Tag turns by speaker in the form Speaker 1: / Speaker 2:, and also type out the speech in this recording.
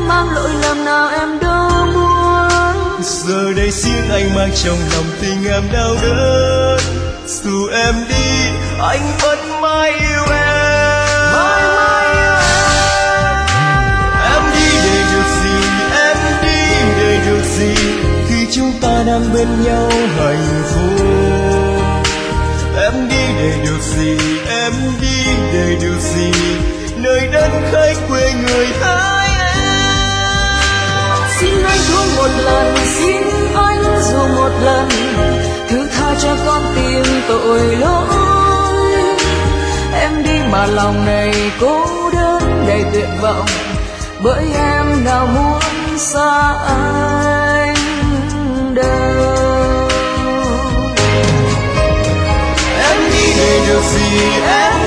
Speaker 1: mang lỗi lầm nào em đâu muốn.
Speaker 2: Giờ đây riêng anh mang trong lòng tình em đau đớn. Dù em đi anh vẫn mãi yêu em.
Speaker 1: Mãi mãi yêu
Speaker 2: em đi để được gì, em đi để được gì khi chúng ta đang bên nhau hạnh phúc. Em đi để được gì, em đi để được gì nơi đất khách quê người hai em.
Speaker 1: Xin anh thương một lần, xin anh dù một lần, thứ tha cho con tìm tội lỗi. Em đi mà lòng này cô đơn đầy tuyệt vọng, bởi em nào muốn xa anh đâu.
Speaker 2: Em đi để được gì, em